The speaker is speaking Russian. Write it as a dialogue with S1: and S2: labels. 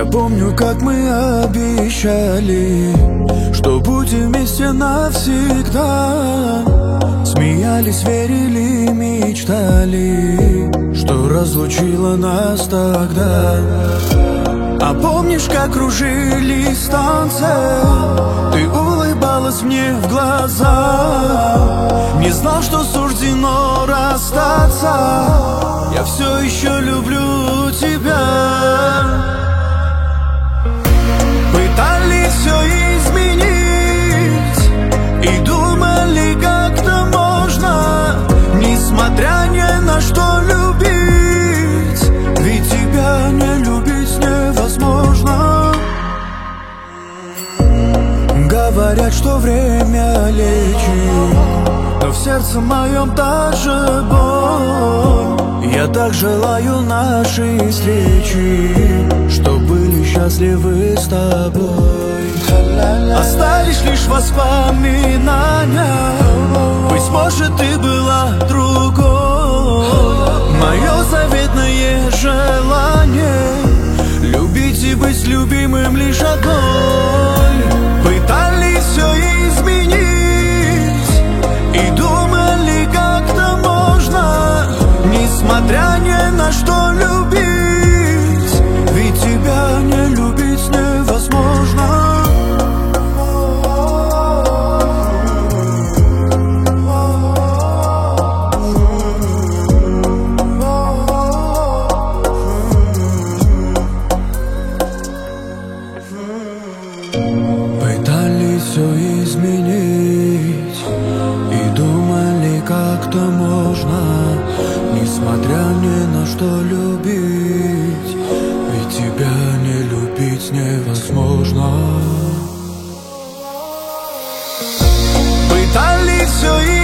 S1: помню, как мы обещали, что будем вместе навсегда. Смеялись, верили, мечтали, что разлучило нас тогда. А помнишь, как кружились танцы? Ты улыбалась мне в глаза. Не знал, что суждено расстаться. Я все еще люблю тебя. Пытались все изменить и думали, как-то можно, несмотря ни на что, любить. Ведь тебя не любить невозможно. Говорят, что время лечит, но в сердце моем та же боль. Я так желаю нашей встречи, что были счастливы с тобой. Остались лишь воспоминания. Быть может, ты была другой. Мое заветное желание — любить и быть любимым лишь одной. Пытались все изменить и думали, как-то можно, несмотря ни на что, любить. Ведь тебя не любить невозможно. Пытались все изменить и думали, как-то можно, несмотря ни на что, любить. Ведь тебя не любить невозможно. Пытались все